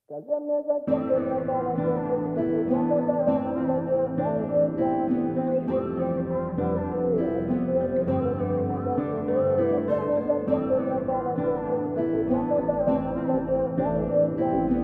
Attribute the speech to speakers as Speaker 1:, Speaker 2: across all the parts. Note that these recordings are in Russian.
Speaker 1: Скажи мне, зачем ты пропала в детстве, по-другому дала насладиться каждый день. Скажи мне, зачем ты пропала в детстве, по-другому дала насладиться каждый день.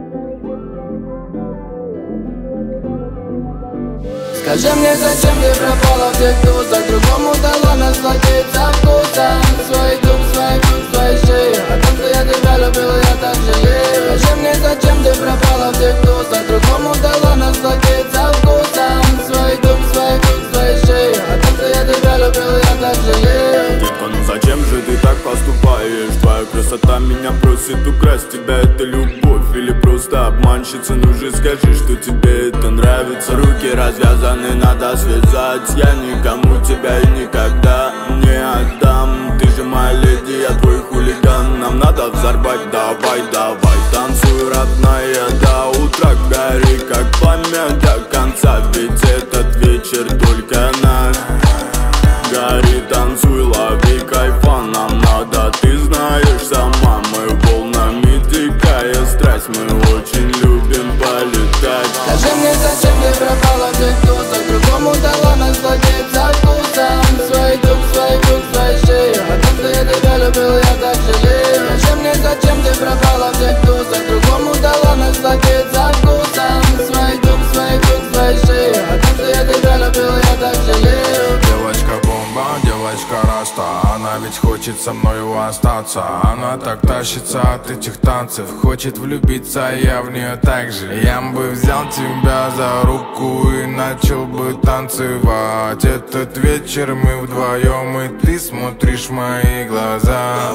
Speaker 1: Скажи мне, зачем ты пропала в тех тусах, другому дала насладиться вкусом своих губ, своей шеи. О том, что я тебя любил, я так жалею. Скажи мне, зачем ты пропала в тех тусах, другому дала насладиться вкусом своих губ, своей шеи. О том, что я тебя любил, я так жалею.
Speaker 2: Детка, ну зачем же ты так поступаешь? Твоя красота меня просит украсть. Тебя это любовь или просто обманщица? Ну же скажи, что тебе это нравится. Руки развязаны, надо связать. Я никому тебя и никогда не отдам. Ты же моя леди, я твой хулиган. Нам надо взорвать, давай, давай. Танцуй, родная, до утра. Гори, как пламя до конца. Ведь этот вечер только наш. Гори, танцуй, лови кайфа. Нам надо, ты знаешь сама. Мы волнами дикая страсть. Мы очень любим полетать.
Speaker 1: Скажи мне, зачем ты пропала в тех тусах, другому дала насладиться вкусом своих губ, своей шеи. О том, что я тебя любил, я так жалею. Скажи мне, зачем ты пропала в тех тусах, другому дала насладиться вкусом своих губ, своей шеи. О том, что я тебя любил, я так жалею.
Speaker 3: Девочка бомба, девочка раста. Она ведь хочет со мною остаться. Она так тащится от этих танцев. Хочет влюбиться, я в нее так же. Я бы взял тебя за руку и начал бы танцевать. Этот вечер мы вдвоем, и ты смотришь в мои глаза.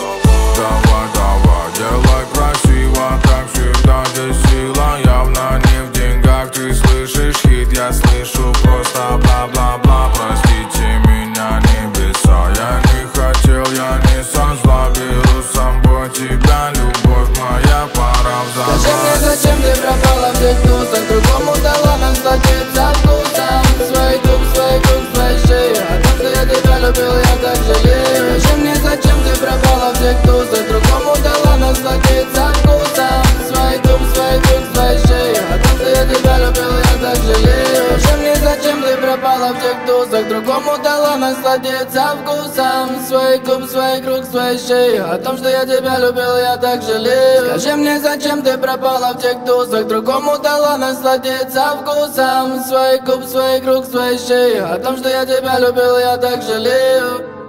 Speaker 3: Давай, давай, делай красиво, как всегда. Здесь сила явно не в деньгах. Ты слышишь хит, я слышу просто бла-бла-бла. Простите меня, небеса, я не хотел, я не со зла. Беру с собой тебя, любовь моя, пора взорвать.
Speaker 1: Скажи мне, зачем ты пропала в тех тусах, другому дала насладиться вкусом своих губ, своей шеи. О том, что я тебя любил, я так жалею. Скажи мне, зачем ты пропала в тех тусах, другому дала насладиться вкусом своих губ, своей шеи. О том, что я тебя любил, я так жалею. Скажи мне, зачем ты пропала в тех тусах, другому дала насладиться вкусом своих губ, своей шеи. О том, что я тебя любил, я так жалею. Скажи мне, зачем ты пропала в тех тусах, другому дала насладиться вкусом своих губ, своей шеи. О том, что я тебя любил, я так жалею.